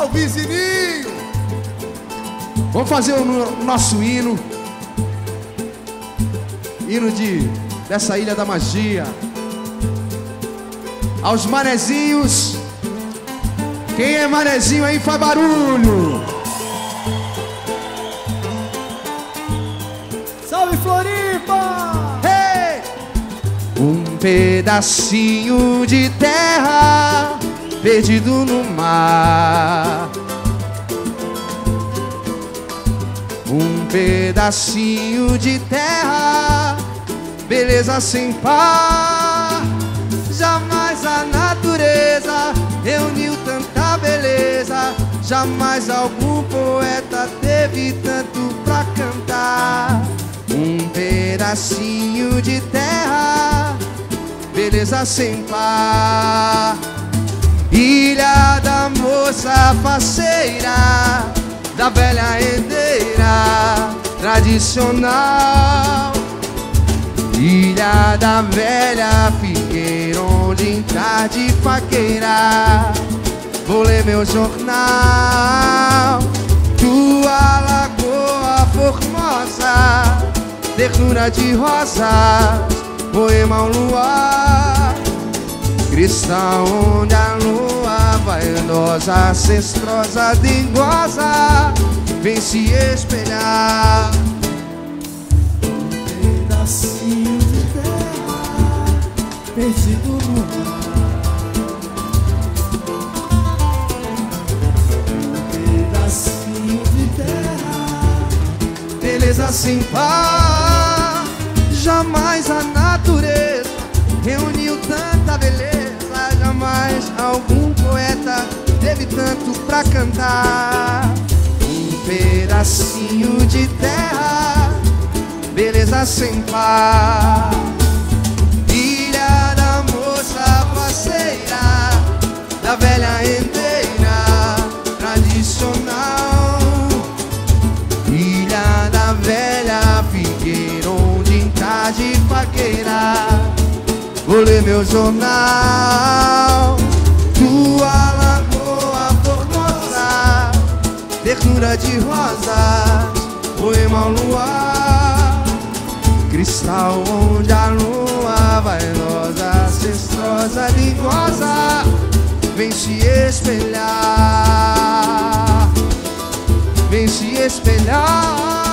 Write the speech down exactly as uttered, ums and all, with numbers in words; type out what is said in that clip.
Salve, Zininho! Vamos fazer o no, nosso hino. Hino de, dessa Ilha da Magia. Aos manezinhos. Quem é manezinho aí faz barulho. Salve, Floripa! Hey! Um pedacinho de terra perdido no mar. Um pedacinho de terra, beleza sem par. Jamais a natureza reuniu tanta beleza. Jamais algum poeta teve tanto pra cantar. Um pedacinho de terra, beleza sem par. Ilha da moça faceira, da velha rendeira tradicional. Ilha da velha figueira, onde em tarde faqueira vou ler meu jornal. Tua lagoa formosa, ternura de rosas, poema ao luar. Cristal onde a lua vaidosa, ancestrosa, dengosa, vem se espelhar. Um pedacinho de terra perdido no mar. Um pedacinho de terra, beleza sem par. Jamais a natureza reuniu tanta beleza. Jamais algum poeta teve tanto pra cantar. Um pedacinho de terra, beleza sem par. Ilha da moça faceira, da velha rendeira tradicional. Ilha da velha figueira, onde em tarde faqueira vou ler meu jornal. Tua lagoa formosa, ternura de rosas, poema ao luar. Cristal onde a lua vaidosa, ancestrosa, dengosa, vem se espelhar. Vem se espelhar.